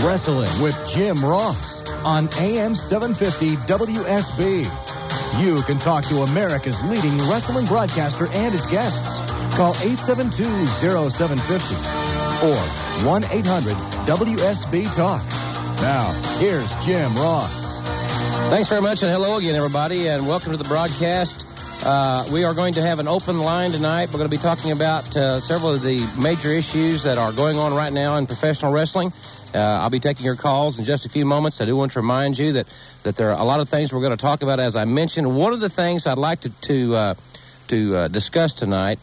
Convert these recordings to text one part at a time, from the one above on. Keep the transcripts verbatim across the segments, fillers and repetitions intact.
Wrestling with Jim Ross on A M seven fifty W S B. You can talk to America's leading wrestling broadcaster and his guests. Call eight seven two, oh seven five oh or one eight hundred W S B Talk. Now, here's Jim Ross. Thanks very much, and hello again, everybody, and welcome to the broadcast. Uh, we are going to have an open line tonight. We're going to be talking about uh, several of the major issues that are going on right now in professional wrestling. Uh, I'll be taking your calls in just a few moments. I do want to remind you that, that there are a lot of things we're going to talk about, as I mentioned. One of the things I'd like to to, uh, to uh, discuss tonight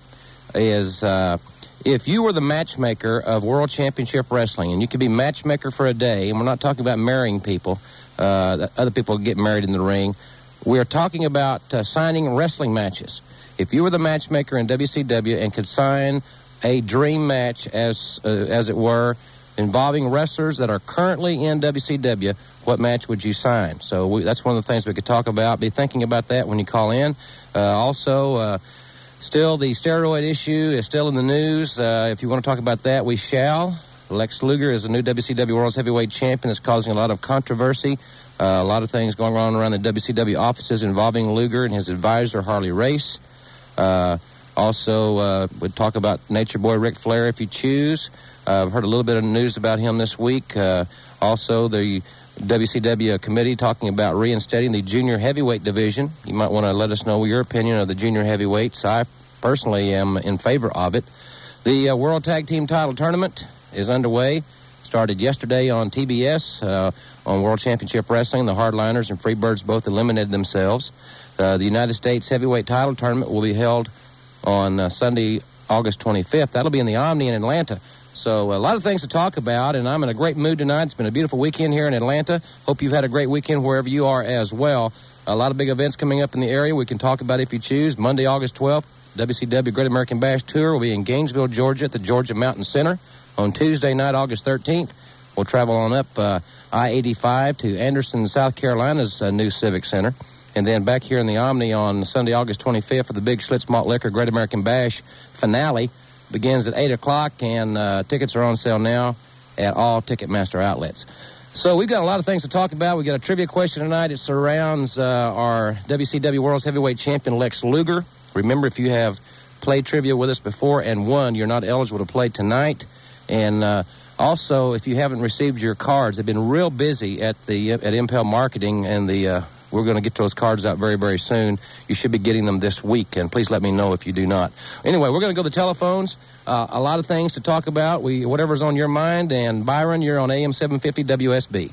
is uh, if you were the matchmaker of World Championship Wrestling, and you could be matchmaker for a day, and we're not talking about marrying people, uh, other people get married in the ring. We're talking about uh, signing wrestling matches. If you were the matchmaker in W C W and could sign a dream match, as uh, as it were, involving wrestlers that are currently in W C W, what match would you sign? So we, that's one of the things we could talk about. Be thinking about that when you call in. Uh, also, uh, still the steroid issue is still in the news. Uh, if you want to talk about that, we shall. Lex Luger is a new W C W World Heavyweight Champion. It's causing a lot of controversy. Uh, a lot of things going on around the W C W offices involving Luger and his advisor, Harley Race. Uh, also, uh, we'd talk about Nature Boy Ric Flair if you choose. Uh, I've heard a little bit of news about him this week. Uh, also, the W C W committee talking about reinstating the junior heavyweight division. You might want to let us know your opinion of the junior heavyweights. I personally am in favor of it. The uh, World Tag Team Title Tournament is underway. Started yesterday on T B S uh, on World Championship Wrestling. The Hardliners and Freebirds both eliminated themselves. Uh, the United States Heavyweight Title Tournament will be held on uh, Sunday, August twenty-fifth. That'll be in the Omni in Atlanta. So a lot of things to talk about, and I'm in a great mood tonight. It's been a beautiful weekend here in Atlanta. Hope you've had a great weekend wherever you are as well. A lot of big events coming up in the area we can talk about if you choose. Monday, August twelfth, W C W Great American Bash Tour will be in Gainesville, Georgia at the Georgia Mountain Center. On Tuesday night, August thirteenth, we'll travel on up uh, I eighty-five to Anderson, South Carolina's uh, new Civic Center. And then back here in the Omni on Sunday, August twenty-fifth for the Big Schlitz Malt Liquor Great American Bash finale. Begins at eight o'clock, and uh, tickets are on sale now at all Ticketmaster outlets. So we've got a lot of things to talk about. We've got a trivia question tonight. It surrounds uh, our W C W World Heavyweight Champion, Lex Luger. Remember, if you have played trivia with us before and won, you're not eligible to play tonight. And uh, also, if you haven't received your cards, they've been real busy at the at Impel Marketing, and the uh, we're going to get those cards out very, very soon. You should be getting them this week, and please let me know if you do not. Anyway, we're going to go to the telephones. Uh, a lot of things to talk about. We whatever's on your mind. And Byron, you're on A M seven fifty W S B.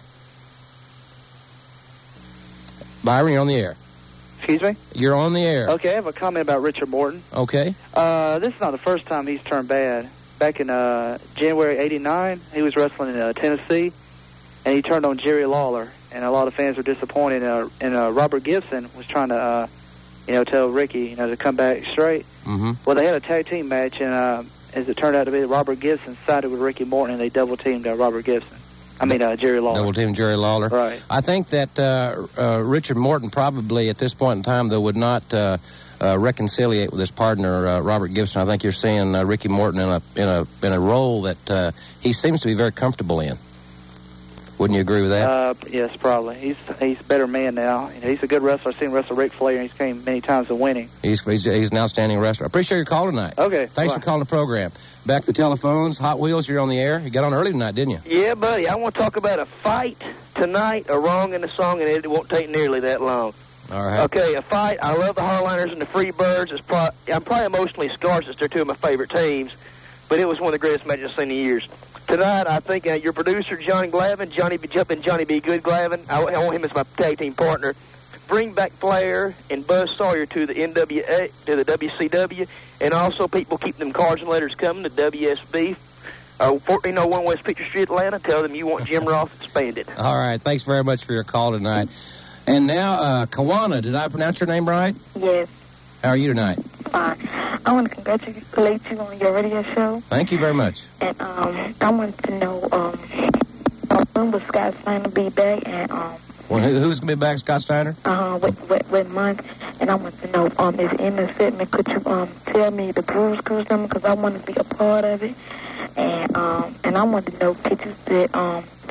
Byron, you're on the air. Excuse me? You're on the air. Okay, I have a comment about Richard Morton. Okay. Uh, this is not the first time he's turned bad. Back in uh, January eighty-nine, he was wrestling in uh, Tennessee, and he turned on Jerry Lawler. And a lot of fans were disappointed. Uh, and uh, Robert Gibson was trying to, uh, you know, tell Ricky, you know, to come back straight. Mm-hmm. Well, they had a tag team match, and uh, as it turned out to be, Robert Gibson sided with Ricky Morton, and they double-teamed uh, Robert Gibson. I mean, uh, Jerry Lawler. Double-teamed Jerry Lawler. Right. I think that uh, uh, Richard Morton probably, at this point in time, though, would not uh, uh, reconciliate with his partner, uh, Robert Gibson. I think you're seeing uh, Ricky Morton in a in a in a role that uh, he seems to be very comfortable in. Wouldn't you agree with that? Uh, yes, probably. He's he's a better man now. You know, he's a good wrestler. I've seen wrestle Ric Flair, and he's came many times to winning. He's, he's he's an outstanding wrestler. I appreciate your call tonight. Okay. Thanks bye. for calling the program. Back to the telephones. Hot Wheels, you're on the air. You got on early tonight, didn't you? Yeah, buddy. I want to talk about a fight tonight, a wrong in the song, and it won't take nearly that long. All right. Okay, a fight. I love the Hardliners and the Freebirds. It's pro- I'm probably emotionally scarred since they're two of my favorite teams, but it was one of the greatest matches I've seen in years. Tonight, I think uh, your producer, Johnny Glavin, Johnny B. Jumpin' Johnny B. Good Glavin, I, I want him as my tag team partner. Bring back Flair and Buzz Sawyer to the N W A, to the W C W, and also people keep them cards and letters coming to W S B, uh, fourteen oh one West Picture Street, Atlanta. Tell them you want Jim Ross expanded. All right. Thanks very much for your call tonight. And now, uh, Kawana, did I pronounce your name right? Yes. How are you tonight? Fine. I want to congratulate you on your radio show. Thank you very much. And um, I wanted to know um, when will Scott Steiner be back? And um, well, who, who's going to be back, Scott Steiner? Uh, what, what, what month? And I want to know, um, is in the segment, could you um tell me the Blues Cruise number? Because I want to be a part of it. And um, and I want to know, could you say um,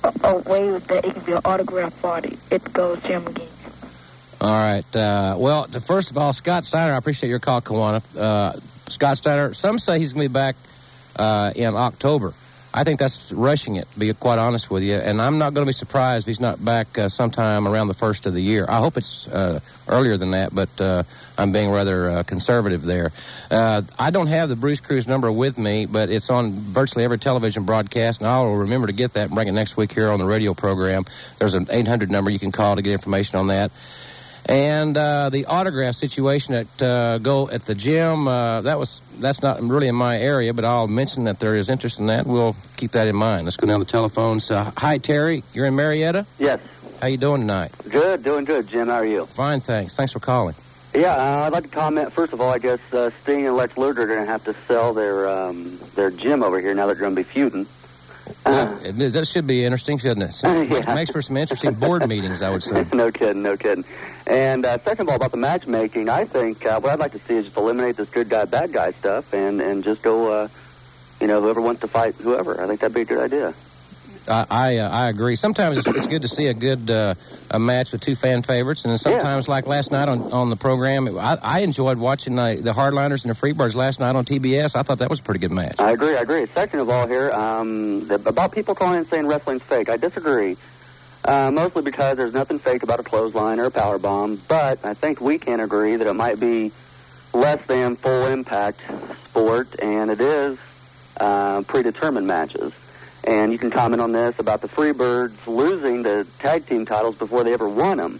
a, a way that it can be an autograph party at the Gold's Gym again. All right. Uh, well, first of all, Scott Steiner, I appreciate your call, Kawana. Uh, Scott Steiner, some say he's going to be back uh, in October. I think that's rushing it, to be quite honest with you. And I'm not going to be surprised if he's not back uh, sometime around the first of the year. I hope it's uh, earlier than that, but uh, I'm being rather uh, conservative there. Uh, I don't have the Bruce Cruz number with me, but it's on virtually every television broadcast, and I'll remember to get that and bring it next week here on the radio program. There's an eight hundred number you can call to get information on that. And uh, the autograph situation at uh, go at the gym, uh, that was that's not really in my area, but I'll mention that there is interest in that. We'll keep that in mind. Let's go down the telephones. Uh, hi, Terry. You're in Marietta? Yes. How you doing tonight? Good, doing good, Jim. How are you? Fine, thanks. Thanks for calling. Yeah, uh, I'd like to comment. First of all, I guess uh, Sting and Lex Luger are going to have to sell their um, their gym over here now that they're going to be feuding. Uh, yeah, that should be interesting, shouldn't it? So yeah. It makes for some interesting board meetings, I would say. No kidding, no kidding. And uh, second of all, about the matchmaking, I think uh, what I'd like to see is just eliminate this good guy, bad guy stuff, and, and just go, uh, you know, whoever wants to fight whoever. I think that'd be a good idea. I I, uh, I agree. Sometimes it's, it's good to see a good uh, a match with two fan favorites, and then sometimes, yeah. like last night on, on the program, I, I enjoyed watching uh, the Hardliners and the Freebirds last night on T B S. I thought that was a pretty good match. I agree, I agree. Second of all here, um, the, about people calling and saying wrestling's fake, I disagree. Uh, mostly because there's nothing fake about a clothesline or a power bomb, but I think we can agree that it might be less than full impact sport, and it is uh, predetermined matches. And you can comment on this about the Freebirds losing the tag team titles before they ever won them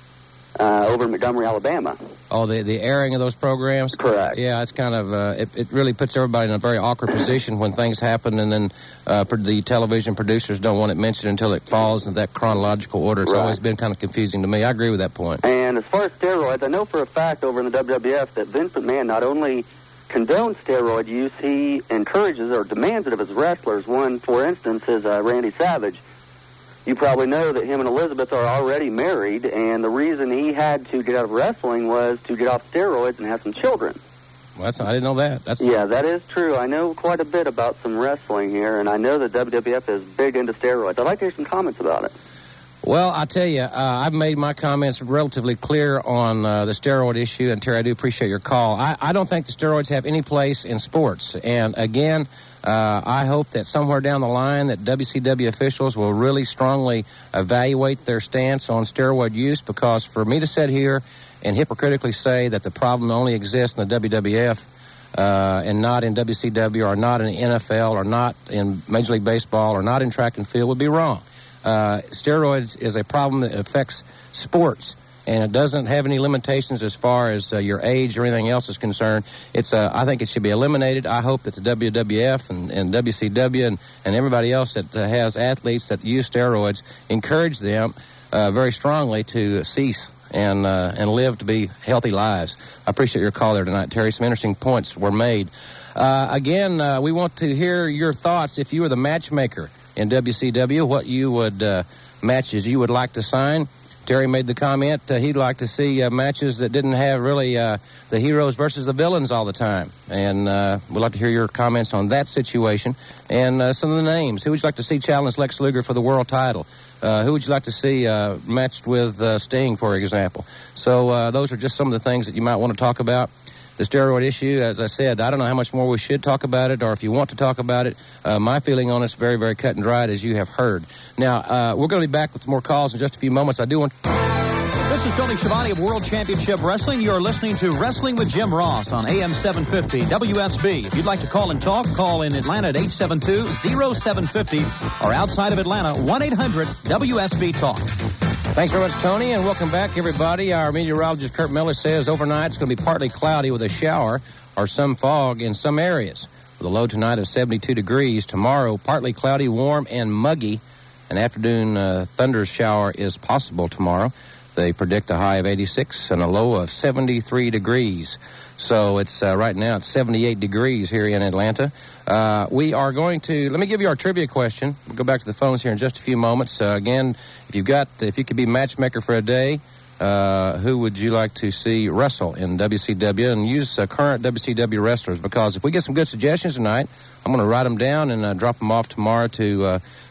uh, over in Montgomery, Alabama. Oh, the the airing of those programs? Correct. Yeah, it's kind of, uh, it, it really puts everybody in a very awkward position when things happen, and then uh, the television producers don't want it mentioned until it falls in that chronological order. It's right. always been kind of confusing to me. I agree with that point. And as far as steroids, I know for a fact over in the W W F that Vince McMahon not only condones steroid use, he encourages or demands it of his wrestlers. One, for instance, is uh, Randy Savage. You probably know that him and Elizabeth are already married, and the reason he had to get out of wrestling was to get off steroids and have some children. Well, that's, I didn't know that. That's... Yeah, that is true. I know quite a bit about some wrestling here, and I know that W W F is big into steroids. I'd like to hear some comments about it. Well, I tell you, uh, I've made my comments relatively clear on uh, the steroid issue, and Terry, I do appreciate your call. I, I don't think the steroids have any place in sports, and again, uh, I hope that somewhere down the line that W C W officials will really strongly evaluate their stance on steroid use, because for me to sit here and hypocritically say that the problem only exists in the W W F uh, and not in W C W or not in the N F L or not in Major League Baseball or not in track and field would be wrong. Uh, steroids is a problem that affects sports, and it doesn't have any limitations as far as uh, your age or anything else is concerned. It's, uh, I think it should be eliminated. I hope that the W W F and, and W C W and, and everybody else that uh, has athletes that use steroids encourage them uh, very strongly to cease and uh, and live to be healthy lives. I appreciate your call there tonight, Terry. Some interesting points were made. Uh, again, uh, we want to hear your thoughts. If you were the matchmaker in W C W, what you would uh, matches you would like to sign. Terry made the comment uh, he'd like to see uh, matches that didn't have really uh, the heroes versus the villains all the time, and uh, we'd like to hear your comments on that situation and uh, some of the names. Who would you like to see challenge Lex Luger for the world title? Uh, who would you like to see uh, matched with uh, Sting, for example? So uh, those are just some of the things that you might want to talk about. The steroid issue, as I said, I don't know how much more we should talk about it, or if you want to talk about it. Uh, my feeling on it's very, very cut and dried, as you have heard. Now, uh, we're going to be back with more calls in just a few moments. I do want... This is Tony Schiavone of World Championship Wrestling. You're listening to Wrestling with Jim Ross on A M seven fifty W S B. If you'd like to call and talk, call in Atlanta at eight seven two, oh seven five oh or outside of Atlanta, one eight hundred W S B Talk. Thanks very much, Tony, and welcome back, everybody. Our meteorologist, Kurt Miller, says overnight it's going to be partly cloudy with a shower or some fog in some areas. With a low tonight of seventy-two degrees. Tomorrow, partly cloudy, warm, and muggy. An afternoon uh, thunder shower is possible tomorrow. They predict a high of eighty-six and a low of seventy-three degrees. So it's uh, right now it's seventy-eight degrees here in Atlanta. Uh, we are going to, let me give you our trivia question. We'll go back to the phones here in just a few moments. Uh, again, if you've got, if you could be matchmaker for a day, uh, who would you like to see wrestle in W C W? And use uh, current W C W wrestlers, because if we get some good suggestions tonight, I'm going to write them down and uh, drop them off tomorrow to uh,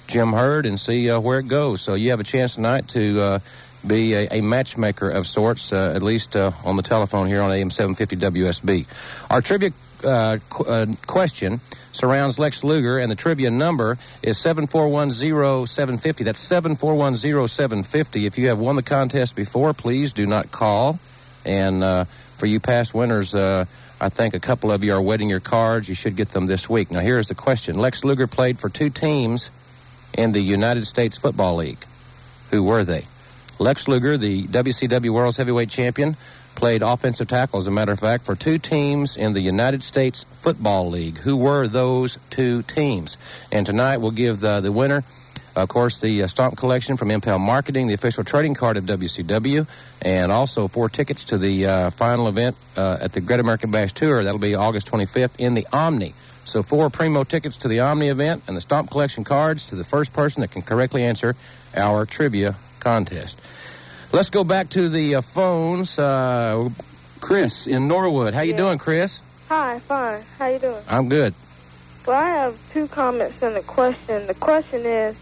Jim Hurd and see uh, where it goes. So you have a chance tonight to uh, be a, a matchmaker of sorts, uh, at least uh, on the telephone here on A M seven fifty W S B. Our trivia uh, qu- uh, question surrounds Lex Luger, and the trivia number is seven four one zero seven five zero. That's seven four one zero seven five zero. If you have won the contest before, please do not call. And uh, for you past winners, uh, I think a couple of you are waiting your cards. You should get them this week. Now, here's the question. Lex Luger played for two teams in the United States Football League. Who were they? Lex Luger, the W C W World's Heavyweight Champion, played offensive tackle, as a matter of fact, for two teams in the United States Football League. Who were those two teams? And tonight we'll give the, the winner, of course, the uh, Stomp Collection from Impel Marketing, the official trading card of W C W, and also four tickets to the uh, final event uh, at the Great American Bash Tour. That'll be August twenty-fifth in the Omni. So four Primo tickets to the Omni event and the Stomp Collection cards to the first person that can correctly answer our trivia contest. Let's go back to the uh, phones. Uh, Chris in Norwood. How you Yeah. doing, Chris? Hi, fine. How you doing? I'm good. Well, I have two comments and a question. The question is,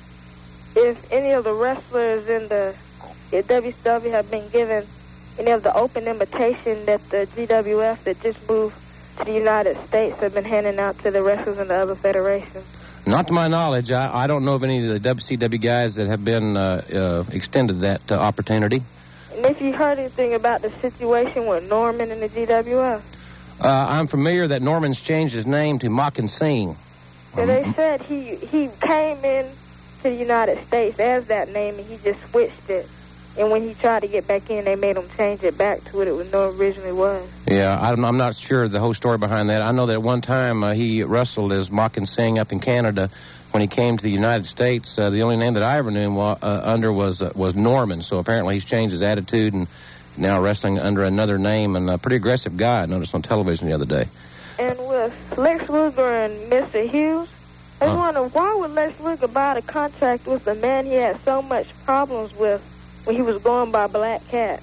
if any of the wrestlers in the, the W C W have been given any of the open invitation that the G W F that just moved to the United States have been handing out to the wrestlers in the other federations. Not to my knowledge. I, I don't know of any of the W C W guys that have been uh, uh, extended that uh, opportunity. And if you heard anything about the situation with Norman and the G W F? Uh, I'm familiar that Norman's changed his name to Mockin' Singh. So they said he, he came in to the United States as that name and he just switched it. And when he tried to get back in, they made him change it back to what it was originally was. Yeah, I'm, I'm not sure the whole story behind that. I know that at one time uh, he wrestled as Mockin' Singh up in Canada. When he came to the United States, uh, the only name that I ever knew him wa- uh, under was uh, was Norman. So apparently he's changed his attitude and now wrestling under another name, and a pretty aggressive guy I noticed on television the other day. And with Lex Luger and Mister Hughes, I Huh. wonder why would Lex Luger buy the contract with the man he had so much problems with when he was going by Black Cat?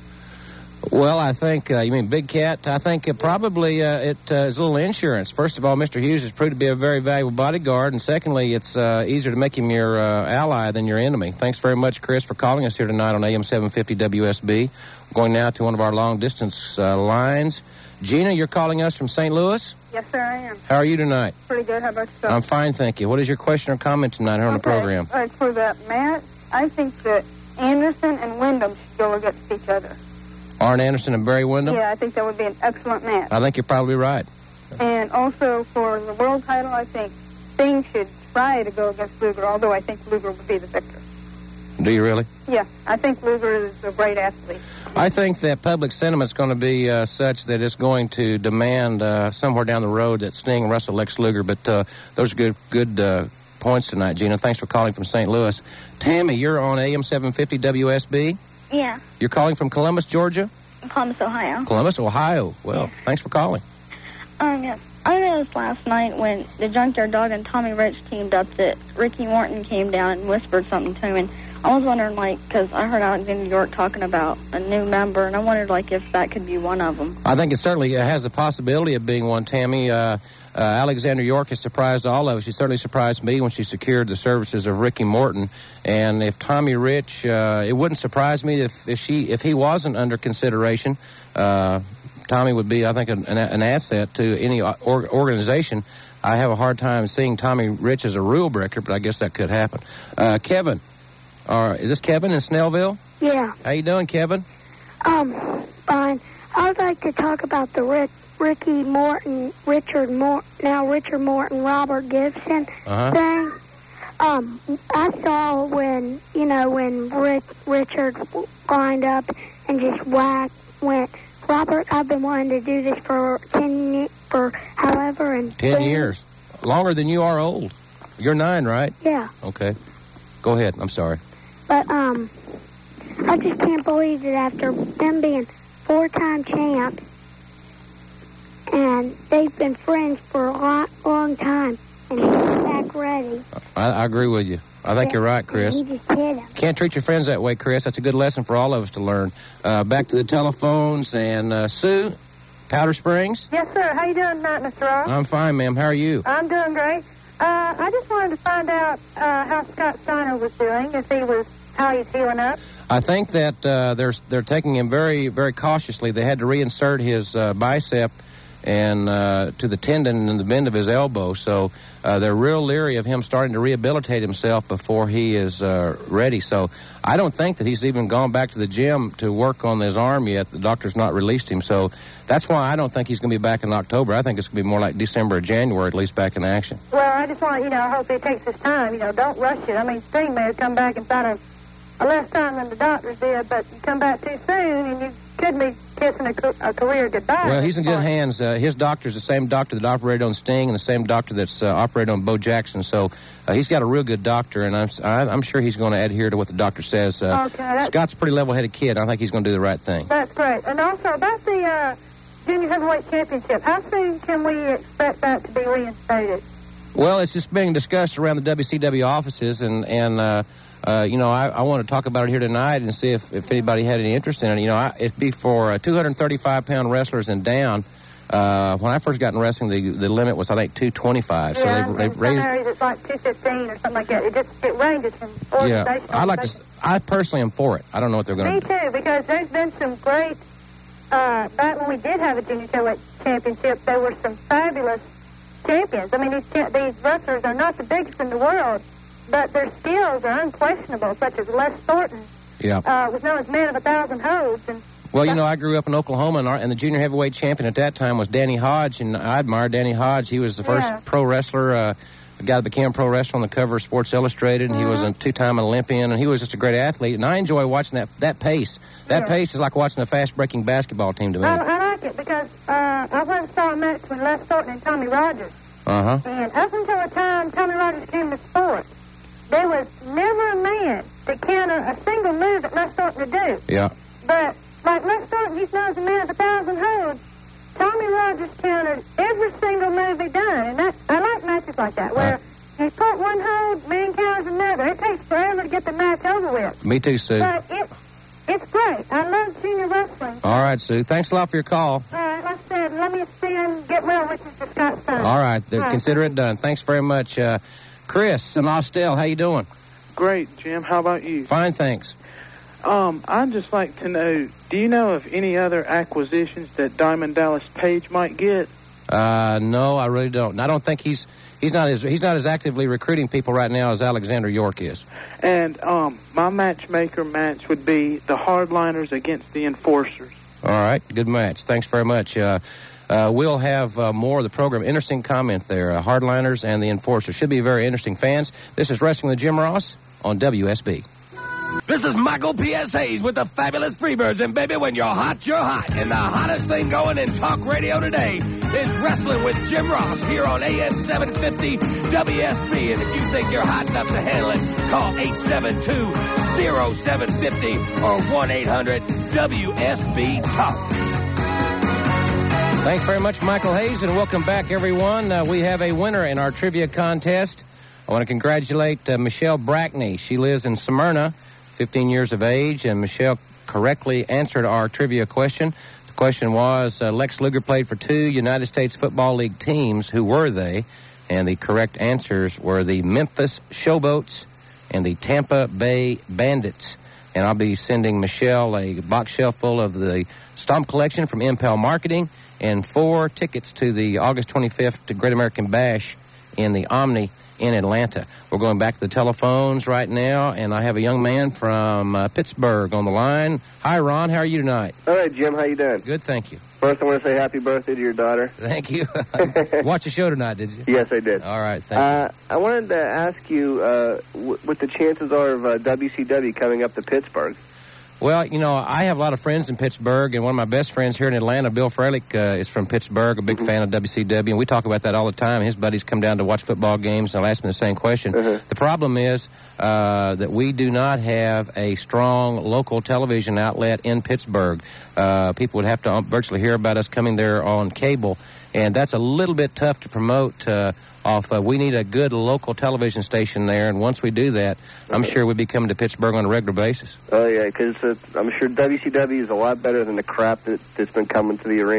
Well, I think, uh, you mean Big Cat? I think uh, probably uh, it uh, is a little insurance. First of all, Mister Hughes has proved to be a very valuable bodyguard, and secondly, it's uh, easier to make him your uh, ally than your enemy. Thanks very much, Chris, for calling us here tonight on A M seven fifty W S B. Going now to one of our long-distance uh, lines. Gina, you're calling us from Saint Louis? Yes, sir, I am. How are you tonight? Pretty good. How about yourself? I'm fine, thank you. What is your question or comment tonight here on the Okay. program? Uh, for that match, I think that Anderson and Wyndham should go against each other. Arn Anderson and Barry Windham? Yeah, I think that would be an excellent match. I think you're probably right. And also for the world title, I think Sting should try to go against Luger, although I think Luger would be the victor. Do you really? Yeah, I think Luger is a great athlete. I think that public sentiment's going to be uh, such that it's going to demand uh, somewhere down the road that Sting wrestle Lex Luger. But uh, those are good, good uh, points tonight, Gina. Thanks for calling from Saint Louis. Tammy, you're on A M seven fifty W S B. Yeah, You're calling from Columbus, Georgia? Columbus, Ohio. Columbus, Ohio. Well, Yeah. thanks for calling. Um, yeah. I noticed last night when the Junkyard Dog and Tommy Rich teamed up that Ricky Morton came down and whispered something to him. And I was wondering, like, because I heard Alexander York talking about a new member, and I wondered, like, if that could be one of them. I think it certainly has the possibility of being one, Tammy. Uh, uh, Alexander York has surprised all of us. She certainly surprised me when she secured the services of Ricky Morton. And if Tommy Rich, uh, it wouldn't surprise me if, if she if he wasn't under consideration. Uh, Tommy would be, I think, an, an asset to any or, organization. I have a hard time seeing Tommy Rich as a rule breaker, but I guess that could happen. Uh, Kevin, or is this Kevin in Snellville? Yeah. How you doing, Kevin? Um, fine. I would like to talk about the Rick, Ricky Morton, Richard Morton, now Richard Morton, Robert Gibson Uh-huh. thing. Um, I saw when, you know, when Rick, Richard lined up and just whacked, went, Robert, I've been wanting to do this for ten years, for however, and Ten years. Longer than you are old. You're nine, right? Yeah. Okay. Go ahead. I'm sorry. But, um, I just can't believe that after them being four-time champs, and they've been friends for a lot, long time, and he's back ready. I, I agree with you. I think Yeah, you're right, and Chris. he just hit him. Can't treat your friends that way, Chris. That's a good lesson for all of us to learn. Uh, back to the telephones. And uh, Sue, Powder Springs? Yes, sir. How you doing tonight, Mister Ross? I'm fine, ma'am. How are you? I'm doing great. Uh, I just wanted to find out uh, how Scott Steiner was doing, if he was, how he's healing up. I think that uh, they're they're taking him very, very cautiously. They had to reinsert his uh, bicep and uh, to the tendon in the bend of his elbow, so uh, they're real leery of him starting to rehabilitate himself before he is uh, ready. So I don't think that he's even gone back to the gym to work on his arm yet. The doctor's not released him, so that's why I don't think he's going to be back in October. I think it's going to be more like December or January, at least back in action. Well, I just want, you know, I hope he takes his time. You know, don't rush it. I mean, Sting may have come back and found a, a less time than the doctors did, but you come back too soon and you could be kissing a, a career goodbye. Well, he's in good hands. Uh, his doctor's the same doctor that operated on Sting and the same doctor that's uh, operated on Bo Jackson. So uh, he's got a real good doctor, and I'm I'm sure he's going to adhere to what the doctor says. Uh, okay, Scott's a pretty level-headed kid. I think he's going to do the right thing. That's great. And also about the uh, Junior Heavyweight Championship, how soon can we expect that to be reinstated? Well, it's just being discussed around the W C W offices, and, and uh, uh, you know, I, I want to talk about it here tonight and see if, if anybody had any interest in it. You know, I, it'd be for uh, two hundred thirty-five pound wrestlers and down. Uh, when I first got in wrestling, the, the limit was, I think, two twenty-five. So yeah, they've, in they've some raised. areas it's like two fifteen or something like that. It just it ranges from Yeah, organization. I like to. s- I personally am for it. I don't know what they're going Me to do. too, because there's been some great. Uh, back when we did have a junior heavyweight championship, there were some fabulous champions. I mean, these cha- these wrestlers are not the biggest in the world, but their skills are unquestionable, such as Les Thornton. Yeah. Uh, was known as man of a thousand holds, and Well, you know, I grew up in Oklahoma, and, our, and the junior heavyweight champion at that time was Danny Hodge, and I admire Danny Hodge. He was the first Yeah. pro wrestler, uh, the guy that became a pro wrestler on the cover of Sports Illustrated, and he was a two-time Olympian, and he was just a great athlete. And I enjoy watching that that pace. That Yeah. pace is like watching a fast-breaking basketball team to me. I, I like it because uh, I once saw a match with Les Thornton and Tommy Rogers. Uh-huh. And up until the time Tommy Rogers came to sport, there was never a man to counter a single move that Les Thornton would do. Yeah. But like Les Thornton, he's known as a man of a thousand holds. Tommy Rogers countered every single move he done, and that I like matches like that where you put one hold, man counters another. It takes forever to get the match over with. Me too, Sue. But it, it's great. I love junior wrestling. All right, Sue. Thanks a lot for your call. All right, like I said, let me send get well wishes to Scott Steiner. All right. All right. Consider it done. Thanks very much. Uh, Chris and Austell, how you doing? Great, Jim. How about you? Fine, thanks. Um, I'd just like to know, do you know of any other acquisitions that Diamond Dallas Page might get? Uh, no, I really don't. And I don't think he's he's not as he's not as actively recruiting people right now as Alexander York is. And um, my matchmaker match would be the Hardliners against the Enforcers. All right, good match. Thanks very much. Uh, uh, we'll have uh, more of the program. Interesting comment there. Uh, Hardliners and the Enforcers should be very interesting. Fans, this is Wrestling with Jim Ross on W S B. This is Michael P S. Hayes with the Fabulous Freebirds. And, baby, when you're hot, you're hot. And the hottest thing going in talk radio today is Wrestling with Jim Ross here on A M seven fifty W S B. And if you think you're hot enough to handle it, call eight seven two, oh seven five oh or one eight hundred W S B Talk. Thanks very much, Michael Hayes, and welcome back, everyone. Uh, we have a winner in our trivia contest. I want to congratulate uh, Michelle Brackney. She lives in Smyrna, fifteen years of age, and Michelle correctly answered our trivia question. The question was, uh, Lex Luger played for two United States Football League teams. Who were they? And the correct answers were the Memphis Showboats and the Tampa Bay Bandits. And I'll be sending Michelle a box shelf full of the Stomp Collection from Impel Marketing and four tickets to the August twenty-fifth to Great American Bash in the Omni in Atlanta. We're going back to the telephones right now, and I have a young man from uh, Pittsburgh on the line. Hi, Ron. How are you tonight? All right, Jim. How you doing? Good, thank you. First, I want to say happy birthday to your daughter. Thank you. Watch the show tonight, did you? Yes, I did. All right, thank uh, I wanted to ask you uh, w- what the chances are of uh, W C W coming up to Pittsburgh. Well, you know, I have a lot of friends in Pittsburgh, and one of my best friends here in Atlanta, Bill Freilich, uh, is from Pittsburgh, a big mm-hmm. fan of W C W, and we talk about that all the time. His buddies come down to watch football games, and I'll ask him the same question. Uh-huh. The problem is uh, that we do not have a strong local television outlet in Pittsburgh. Uh, people would have to virtually hear about us coming there on cable, and that's a little bit tough to promote uh, off. Uh, we need a good local television station there, and once we do that, I'm sure we'll be coming to Pittsburgh on a regular basis. Oh, yeah, because uh, I'm sure W C W is a lot better than the crap that, that's been coming to the arena.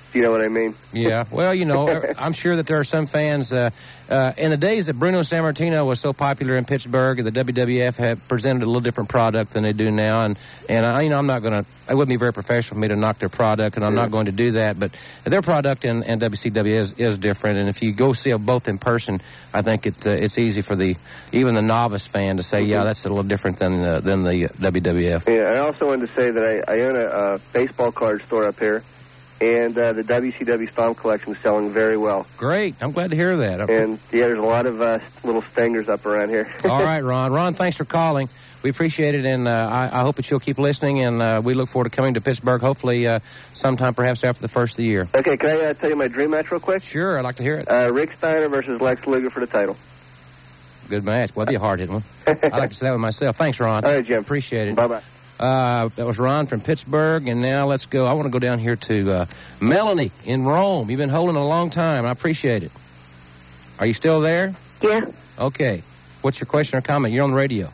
You know what I mean? Yeah. Well, you know, I'm sure that there are some fans. Uh, uh, in the days that Bruno Sammartino was so popular in Pittsburgh, the W W F had presented a little different product than they do now. And, and I, you know, I'm not going to, it wouldn't be very professional for me to knock their product, and I'm not going to do that. But their product in, in W C W is, is different. And if you go see them both in person, I think it, uh, it's easy for the even the novice fan to say, mm-hmm. yeah, that's a little different than, uh, than the W W F. Yeah, I also wanted to say that I, I own a, a baseball card store up here. And uh, the W C W Stomp collection is selling very well. Great. I'm glad to hear that. And, yeah, there's a lot of uh, little stingers up around here. All right, Ron. Ron, thanks for calling. We appreciate it, and uh, I, I hope that you'll keep listening, and uh, we look forward to coming to Pittsburgh, hopefully uh, sometime perhaps after the first of the year. Okay, can I uh, tell you my dream match real quick? Sure, I'd like to hear it. Uh, Rick Steiner versus Lex Luger for the title. Good match. Well, that'd be a hard-hitting one. I'd like to say that one myself. Thanks, Ron. All right, Jim. Appreciate it. Bye-bye. Uh, that was Ron from Pittsburgh, and now let's go. I want to go down here to uh, Melanie in Rome. You've been holding a long time. I appreciate it. Are you still there? Yeah. Okay. What's your question or comment? You're on the radio.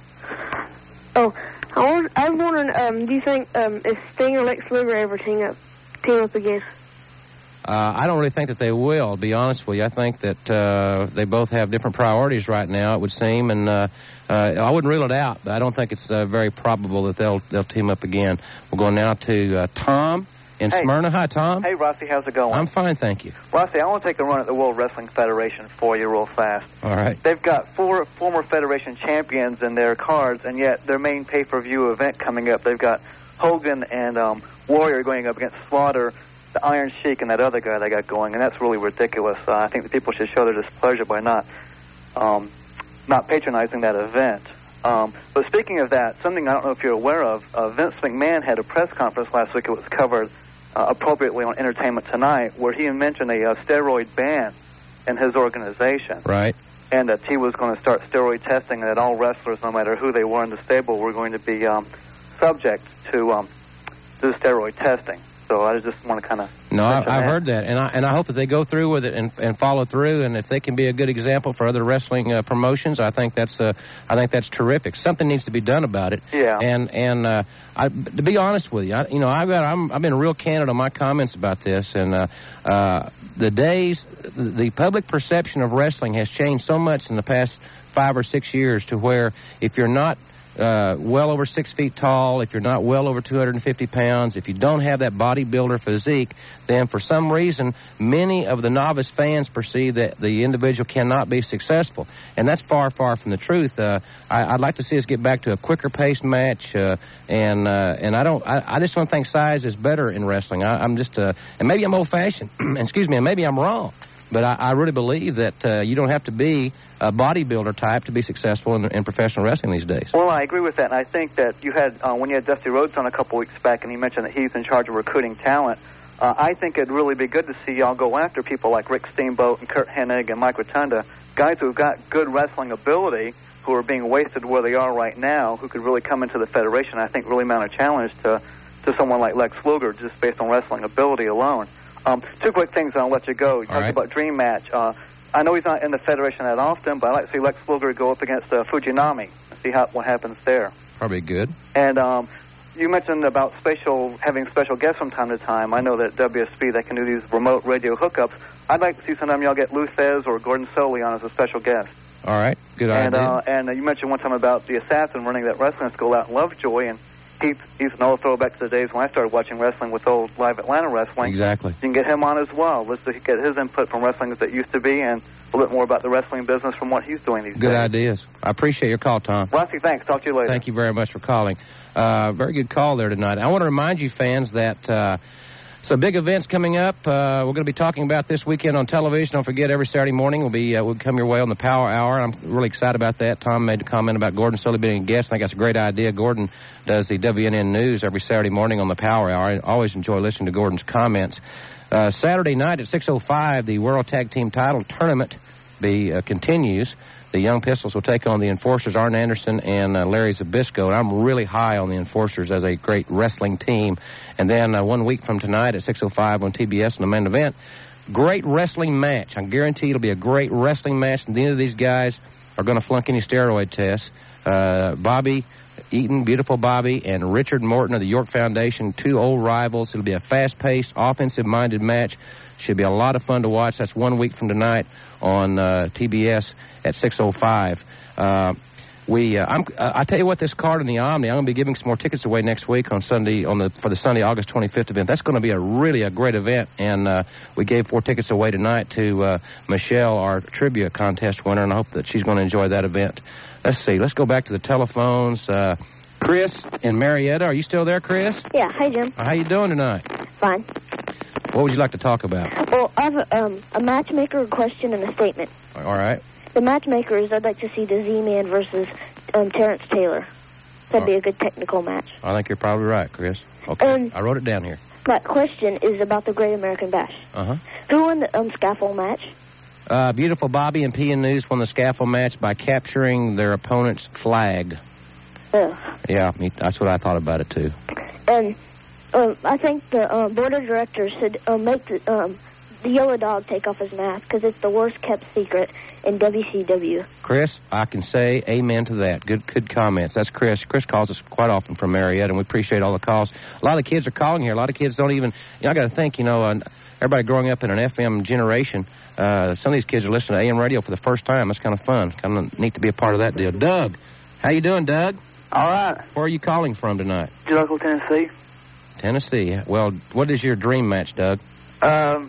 Oh, I was, I was wondering, um, do you think um, if Sting or Lex Luger ever team up, team up again? Uh, I don't really think that they will, to be honest with you. I think that uh, they both have different priorities right now, it would seem, and uh, uh, I wouldn't rule it out, but I don't think it's uh, very probable that they'll they'll team up again. We'll go now to uh, Tom in hey. Smyrna. Hi, Tom. Hey, Rossi, how's it going? I'm fine, thank you. Rossi, I want to take a run at the World Wrestling Federation for you real fast. All right. They've got four former Federation champions in their cards, and yet their main pay-per-view event coming up, they've got Hogan and um, Warrior going up against Slaughter, the Iron Sheik, and that other guy they got going, and that's really ridiculous. Uh, I think the people should show their displeasure by not um, not patronizing that event. Um, but speaking of that, something I don't know if you're aware of, uh, Vince McMahon had a press conference last week. It was covered uh, appropriately on Entertainment Tonight, where he mentioned a uh, steroid ban in his organization. Right. And that he was going to start steroid testing, and that all wrestlers, no matter who they were in the stable, were going to be um, subject to, um, to the steroid testing. So I just want to kind of no, I, I've that. heard that, and I and I hope that they go through with it and, and follow through. And if they can be a good example for other wrestling uh, promotions, I think that's uh, I think that's terrific. Something needs to be done about it. Yeah. And and uh, I, to be honest with you, I, you know, I've got I'm, I've been real candid on my comments about this, and uh, uh, the days, the public perception of wrestling has changed so much in the past five or six years to where if you're not Uh, well over six feet tall, if you're not well over two hundred fifty pounds, if you don't have that bodybuilder physique, then for some reason, many of the novice fans perceive that the individual cannot be successful. And that's far, far from the truth. Uh, I, I'd like to see us get back to a quicker paced match, uh, and uh, and I don't, I, I just don't think size is better in wrestling. I, I'm just, uh, and maybe I'm old fashioned, excuse me, and maybe I'm wrong, but I, I really believe that uh, you don't have to be a bodybuilder type to be successful in, in professional wrestling these days. Well, I agree with that, and I think that you had, uh, when you had Dusty Rhodes on a couple weeks back, and he mentioned that he's in charge of recruiting talent, uh, I think it'd really be good to see y'all go after people like Rick Steamboat and Kurt Hennig and Mike Rotunda, guys who've got good wrestling ability, who are being wasted where they are right now, who could really come into the Federation, I think really mount a challenge to, to someone like Lex Luger, just based on wrestling ability alone. Um, two quick things, and I'll let you go. You talked right. about Dream Match. Uh, I know he's not in the Federation that often, but I'd like to see Lex Luger go up against uh, Fujinami and see how, what happens there. Probably good. And um, you mentioned about special having special guests from time to time. I know that W S B, they can do these remote radio hookups. I'd like to see sometime y'all get Lou Thez or Gordon Solie on as a special guest. All right, good and, idea. Uh, and uh, you mentioned one time about the Assassin running that wrestling school out in Lovejoy, and He's, he's an old throwback to the days when I started watching wrestling with old Live Atlanta Wrestling. Exactly. You can get him on as well. Let's get his input from wrestling as it used to be and a little bit more about the wrestling business from what he's doing these Good days. ideas. I appreciate your call, Tom. Rossi, thanks. Talk to you later. Thank you very much for calling. Uh, very good call there tonight. I want to remind you, fans, that uh, some big events coming up. Uh, we're going to be talking about this weekend on television. Don't forget, every Saturday morning will be uh, will come your way on the Power Hour. I'm really excited about that. Tom made a comment about Gordon Solie being a guest. I think that's a great idea. Gordon does the W N N News every Saturday morning on the Power Hour. I always enjoy listening to Gordon's comments. Uh, Saturday night at six oh five, the World Tag Team Title Tournament be, uh, continues. The Young Pistols will take on the Enforcers, Arn Anderson and uh, Larry Zbyszko. And I'm really high on the Enforcers as a great wrestling team. And then uh, one week from tonight at six oh five on T B S in the main event, great wrestling match. I guarantee it'll be a great wrestling match. And the end of these guys are going to flunk any steroid tests. Uh, Bobby Eaton, Beautiful Bobby, and Richard Morton of the York Foundation, two old rivals. It'll be a fast-paced, offensive-minded match. Should be a lot of fun to watch. That's one week from tonight on uh, T B S at six oh five. Uh, we, uh, I'm, uh, I tell you what, this card in the Omni, I'm going to be giving some more tickets away next week on Sunday on the for the Sunday August twenty-fifth event. That's going to be a really a great event, and uh, we gave four tickets away tonight to uh, Michelle, our trivia contest winner, and I hope that she's going to enjoy that event. Let's see. Let's go back to the telephones. Uh, Chris in Marietta, are you still there, Chris? Yeah. Hi, Jim. How you doing tonight? Fine. What would you like to talk about? Well, I have a, um, a matchmaker question and a statement. All right. The matchmaker is I'd like to see the Z-Man versus um, Terrence Taylor. That'd be a good technical match. I think you're probably right, Chris. Okay. Um, I wrote it down here. My question is about the Great American Bash. Uh-huh. Who won the um, scaffold match? Uh, Beautiful Bobby and P N News won the scaffold match by capturing their opponent's flag. Ugh. Yeah, me, that's what I thought about it, too. And um, I think the uh, board of directors should uh, make the, um, the yellow dog take off his mask because it's the worst-kept secret in W C W. Chris, I can say amen to that. Good good comments. That's Chris. Chris calls us quite often from Marietta, and we appreciate all the calls. A lot of kids are calling here. A lot of kids don't even, you know, I got to think, you know, uh, everybody growing up in an F M generation, uh, some of these kids are listening to A M radio for the first time. That's kind of fun. Kind of neat to be a part of that deal. Doug, how you doing, Doug? All right. Where are you calling from tonight? Local Tennessee. Tennessee. Well, what is your dream match, Doug? Um,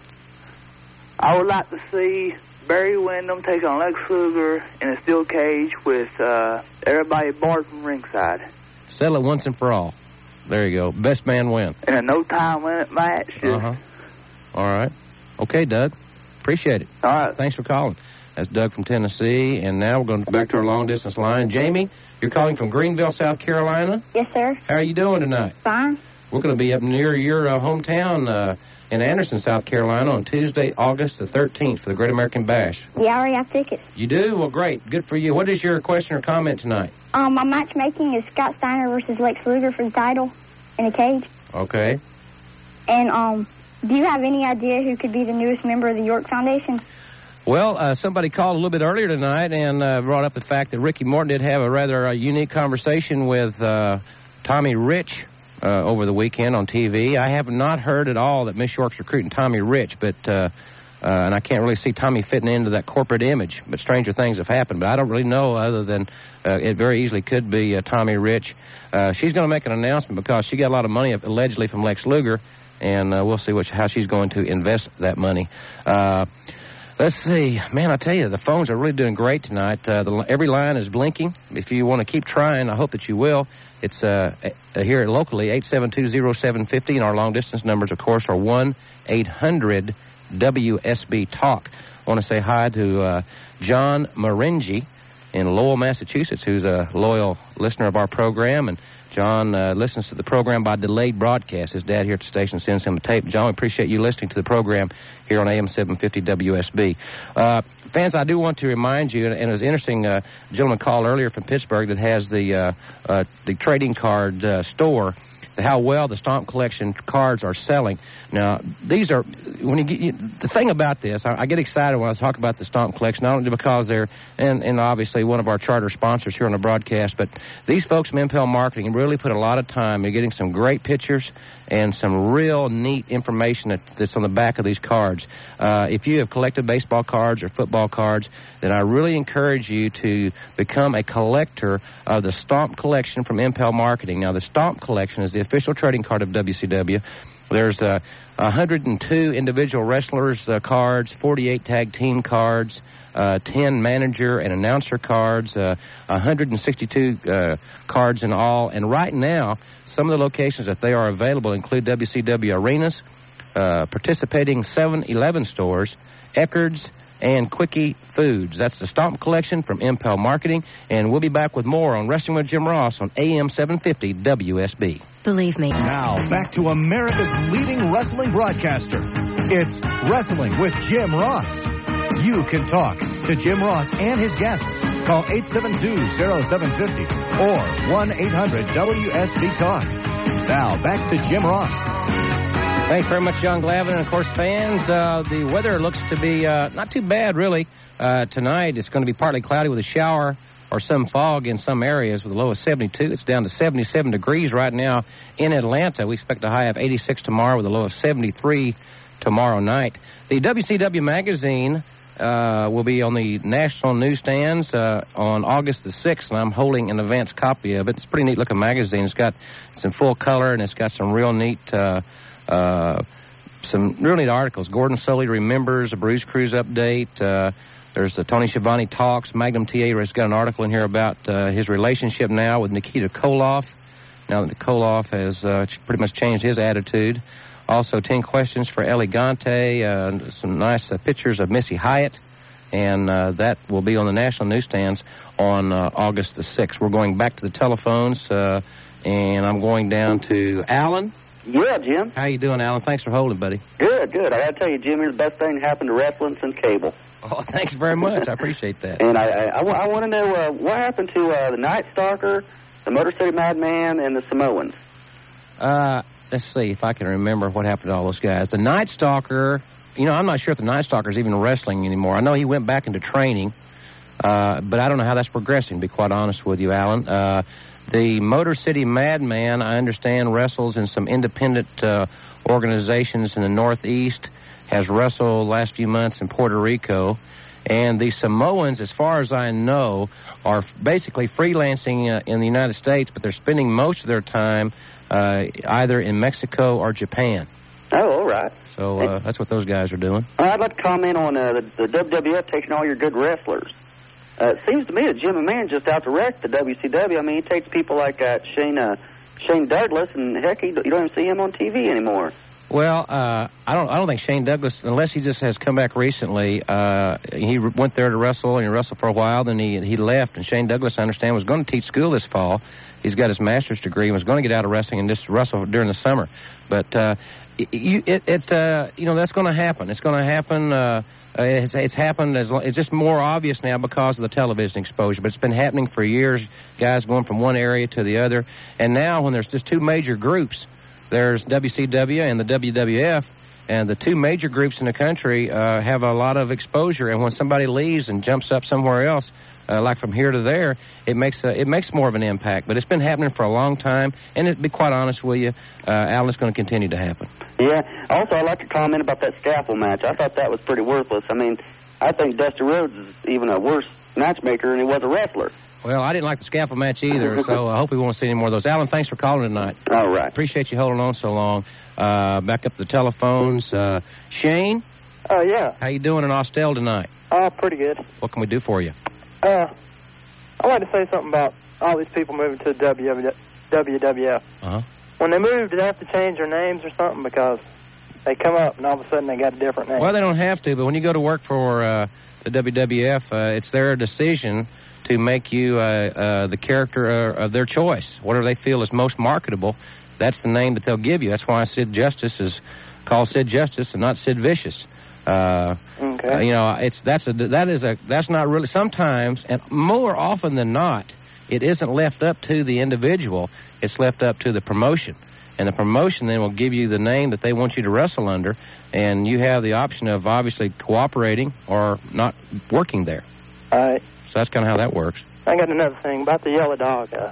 I would like to see Barry Windham take on Lex Luger in a steel cage with uh, everybody barred from ringside. Settle it once and for all. There you go. Best man win. In a no-time limit match. Uh-huh. All right. Okay, Doug. Appreciate it. All right. Thanks for calling. That's Doug from Tennessee. And now we're going back to our long-distance line. Jamie, you're calling from Greenville, South Carolina? Yes, sir. How are you doing tonight? Fine. We're going to be up near your uh, hometown uh, in Anderson, South Carolina on Tuesday, August the thirteenth for the Great American Bash. Yeah, I already have tickets. You do? Well, great. Good for you. What is your question or comment tonight? Um, my matchmaking is Scott Steiner versus Lex Luger for the title in a cage. Okay. And um, do you have any idea who could be the newest member of the York Foundation? Well, uh, somebody called a little bit earlier tonight and uh, brought up the fact that Ricky Morton did have a rather uh, unique conversation with uh, Tommy Rich uh, over the weekend on T V. I have not heard at all that Miss York's recruiting Tommy Rich, but uh, uh, and I can't really see Tommy fitting into that corporate image. But stranger things have happened. But I don't really know other than uh, it very easily could be uh, Tommy Rich. Uh, she's going to make an announcement because she got a lot of money allegedly from Lex Luger, and uh, we'll see what, how she's going to invest that money. Uh, Let's see. Man, I tell you, the phones are really doing great tonight. Uh, the, every line is blinking. If you want to keep trying, I hope that you will. It's uh, uh, here locally, eight seven two, oh seven five oh, and our long-distance numbers, of course, are one eight hundred W S B talk. I want to say hi to uh, John Marengi in Lowell, Massachusetts, who's a loyal listener of our program, and John uh, listens to the program by delayed broadcast. His dad here at the station sends him a tape. John, we appreciate you listening to the program here on A M seven fifty W S B. Uh, fans, I do want to remind you, and it was interesting, uh, a gentleman called earlier from Pittsburgh that has the uh, uh, the trading card uh, store, how well the Stomp Collection cards are selling. Now, these are, when you get, you, the thing about this, I, I get excited when I talk about the Stomp Collection, not only because they're, and, and obviously one of our charter sponsors here on the broadcast, but these folks from Impel Marketing really put a lot of time in getting some great pictures and some real neat information that, that's on the back of these cards. Uh, if you have collected baseball cards or football cards, then I really encourage you to become a collector of the Stomp Collection from Impel Marketing. Now, the Stomp Collection is the official trading card of W C W. There's uh, one hundred two individual wrestlers uh, cards, forty-eight tag team cards, uh, ten manager and announcer cards, uh, one hundred sixty-two uh, cards in all. And right now, some of the locations that they are available include W C W arenas, uh, participating seven eleven stores, Eckerd's, and Quickie Foods. That's the Stomp Collection from Impel Marketing. And we'll be back with more on Wrestling with Jim Ross on A M seven fifty W S B. Believe me. Now, back to America's leading wrestling broadcaster. It's Wrestling with Jim Ross. You can talk to Jim Ross and his guests. Call eight seven two, oh seven five oh or one eight hundred W S B talk. Now, back to Jim Ross. Thanks very much, John Glavin. And, of course, fans, uh, the weather looks to be uh, not too bad, really. Uh, tonight, it's going to be partly cloudy with a shower or some fog in some areas with a low of seventy-two. It's down to seventy-seven degrees right now in Atlanta. We expect a high of eighty-six tomorrow with a low of seventy-three tomorrow night. The W C W magazine uh, will be on the national newsstands uh, on August the sixth, and I'm holding an advance copy of it. It's a pretty neat-looking magazine. It's got some full color, and it's got some real neat uh, uh, some real neat articles. Gordon Solie remembers, a Bruce Cruz update. Uh, there's the Tony Schiavone talks. Magnum T A has got an article in here about uh, his relationship now with Nikita Koloff. Now that Koloff has uh, pretty much changed his attitude. Also, ten questions for Elegante, uh, some nice uh, pictures of Missy Hyatt, and uh, that will be on the national newsstands on uh, August the sixth. We're going back to the telephones, uh, and I'm going down to Alan. Yeah, Jim. How you doing, Alan? Thanks for holding, buddy. Good, good. I got to tell you, Jim, you're the best thing that happened to wrestling since cable. Oh, thanks very much. I appreciate that. And I, I, I, w- I want to know uh, what happened to uh, the Night Stalker, the Motor City Madman, and the Samoans. Uh... Let's see if I can remember what happened to all those guys. The Night Stalker, you know, I'm not sure if the Night Stalker is even wrestling anymore. I know he went back into training, uh, but I don't know how that's progressing, to be quite honest with you, Alan. Uh, the Motor City Madman, I understand, wrestles in some independent uh, organizations in the Northeast, has wrestled the last few months in Puerto Rico. And the Samoans, as far as I know, are basically freelancing uh, in the United States, but they're spending most of their time Uh, either in Mexico or Japan. Oh, all right. So uh, that's what those guys are doing. I'd like to comment on uh, the, the W W F taking all your good wrestlers. Uh, it seems to me that Jim McMahon just out to wreck the W C W. I mean, he takes people like uh, Shane uh, Shane Douglas, and heck, he, you don't even see him on T V anymore. Well, uh, I don't. I don't think Shane Douglas, unless he just has come back recently. Uh, he went there to wrestle and he wrestled for a while. Then he he left. And Shane Douglas, I understand, was going to teach school this fall. He's got his master's degree and was going to get out of wrestling and just wrestle during the summer. But uh, you, it, it uh, you know, that's going to happen. It's going to happen. Uh, it's, it's happened. As long, it's just more obvious now because of the television exposure. But it's been happening for years. Guys going from one area to the other, and now when there's just two major groups. There's W C W and the W W F, and the two major groups in the country uh, have a lot of exposure. And when somebody leaves and jumps up somewhere else, uh, like from here to there, it makes a, it makes more of an impact. But it's been happening for a long time, and to be quite honest with you, uh, Alan, it's going to continue to happen. Yeah. Also, I'd like to comment about that scaffold match. I thought that was pretty worthless. I mean, I think Dusty Rhodes is even a worse matchmaker than he was a wrestler. Well, I didn't like the scaffold match either, so I hope we won't see any more of those. Alan, thanks for calling tonight. All right. Appreciate you holding on so long. Uh, back up the telephones. Uh, Shane? Uh, yeah. How you doing in Austell tonight? Uh, pretty good. What can we do for you? Uh, I'd like to say something about all these people moving to the W W F. Uh-huh. When they move, do they have to change their names or something? Because they come up and all of a sudden they got a different name. Well, they don't have to, but when you go to work for uh, the W W F, uh, it's their decision to make you uh, uh, the character uh, of their choice. Whatever they feel is most marketable, that's the name that they'll give you. That's why Sid Justice is called Sid Justice and not Sid Vicious. Uh, okay. Uh, you know, it's that's a that is a that's not really sometimes, and more often than not, it isn't left up to the individual. It's left up to the promotion, and the promotion then will give you the name that they want you to wrestle under, and you have the option of obviously cooperating or not working there. All right. So that's kind of how that works. I got another thing about the Yellow Dog. Uh,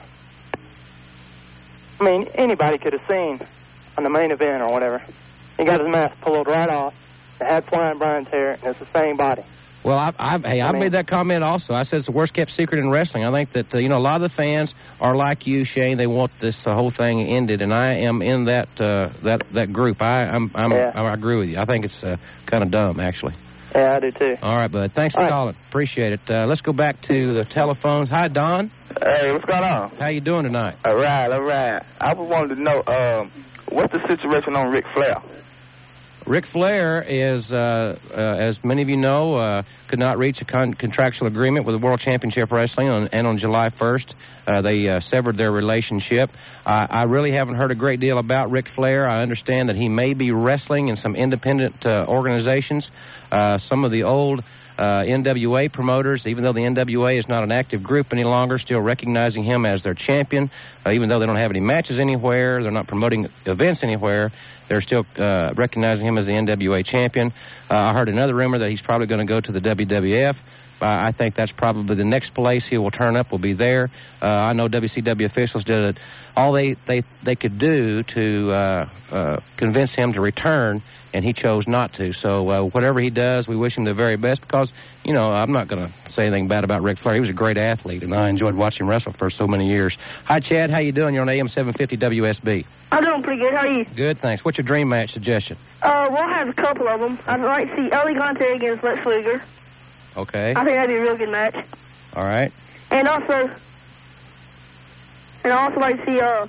I mean, anybody could have seen on the main event or whatever. He got his mask pulled right off. It had Flying Brian's hair, and it's the same body. Well, I, I, hey, I, I mean, made that comment also. I said it's the worst kept secret in wrestling. I think that, uh, you know, a lot of the fans are like you, Shane. They want this uh, whole thing ended, and I am in that uh, that that group. I I'm, I'm yeah. I, I agree with you. I think it's uh, kind of dumb, actually. Yeah, I do too. All right, bud. Thanks for All right. calling. Appreciate it. Uh, let's go back to the telephones. Hi, Don. Hey, what's going on? How you doing tonight? All right, all right. I was wanted to know, um, what's the situation on Ric Flair? Ric Flair is, uh, uh, as many of you know, uh, could not reach a con- contractual agreement with the World Championship Wrestling, on, and on July first, uh, they uh, severed their relationship. Uh, I really haven't heard a great deal about Ric Flair. I understand that he may be wrestling in some independent uh, organizations. Uh, some of the old uh, N W A promoters, even though the N W A is not an active group any longer, still recognizing him as their champion. Uh, even though they don't have any matches anywhere, they're not promoting events anywhere, they're still uh, recognizing him as the N W A champion. Uh, I heard another rumor that he's probably going to go to the W W F. I, I think that's probably the next place he will turn up will be there. Uh, I know W C W officials did it, all they, they, they could do to uh, uh, convince him to return, and he chose not to. So uh, whatever he does, we wish him the very best because, you know, I'm not going to say anything bad about Ric Flair. He was a great athlete, and I enjoyed watching him wrestle for so many years. Hi, Chad. How you doing? You're on A M seven fifty W S B. I'm doing pretty good. How are you? Good, thanks. What's your dream match suggestion? Uh, we'll have a couple of them. I'd like to see El Gigante against Lex Luger. Okay. I think that'd be a real good match. All right. And also, and I also like to see, uh,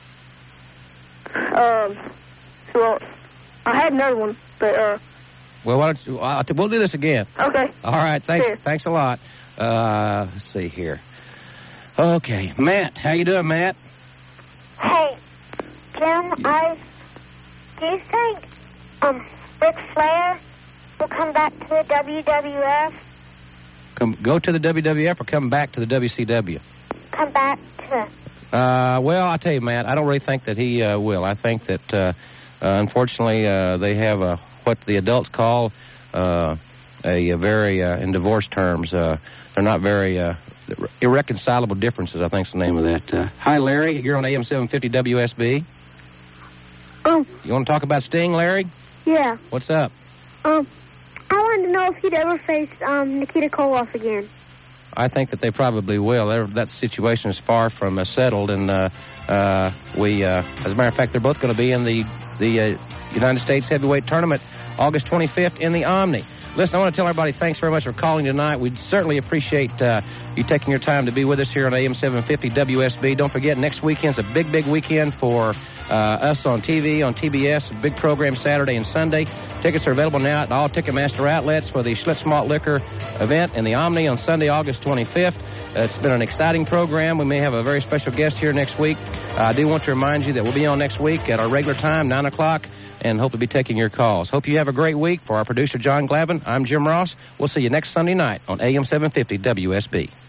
um, who else? I had another one, but, uh... Well, why don't you, uh, we'll do this again. Okay. All right, thanks Cheers. Thanks a lot. Uh, let's see here. Okay, Matt. How you doing, Matt? Hey, Jim, I... Do you think, um, Ric Flair will come back to the W W F? Come, go to the W W F or come back to the W C W? Come back to... Uh, well, I'll tell you, Matt, I don't really think that he uh, will. I think that... Uh, Uh, unfortunately, uh, they have a, what the adults call uh, a, a very, uh, in divorce terms, uh, they're not very uh, irreconcilable differences, I think is the name of that. Uh, hi, Larry. You're on A M seven fifty W S B. Um. You want to talk about Sting, Larry? Yeah. What's up? Um, I wanted to know if he'd ever face um, Nikita Koloff again. I think that they probably will. They're, that situation is far from uh, settled, and uh, uh, we, uh, as a matter of fact, they're both going to be in the the uh, United States Heavyweight Tournament August twenty-fifth in the Omni. Listen, I want to tell everybody thanks very much for calling tonight. We'd certainly appreciate uh, you taking your time to be with us here on A M seven fifty W S B. Don't forget, next weekend's a big, big weekend for uh, us on T V, on T B S, a big program Saturday and Sunday. Tickets are available now at all Ticketmaster outlets for the Schlitz Malt Liquor event in the Omni on Sunday, August twenty-fifth. Uh, it's been an exciting program. We may have a very special guest here next week. Uh, I do want to remind you that we'll be on next week at our regular time, nine o'clock, and hope to be taking your calls. Hope you have a great week. For our producer, John Glavin, I'm Jim Ross. We'll see you next Sunday night on A M seven fifty W S B.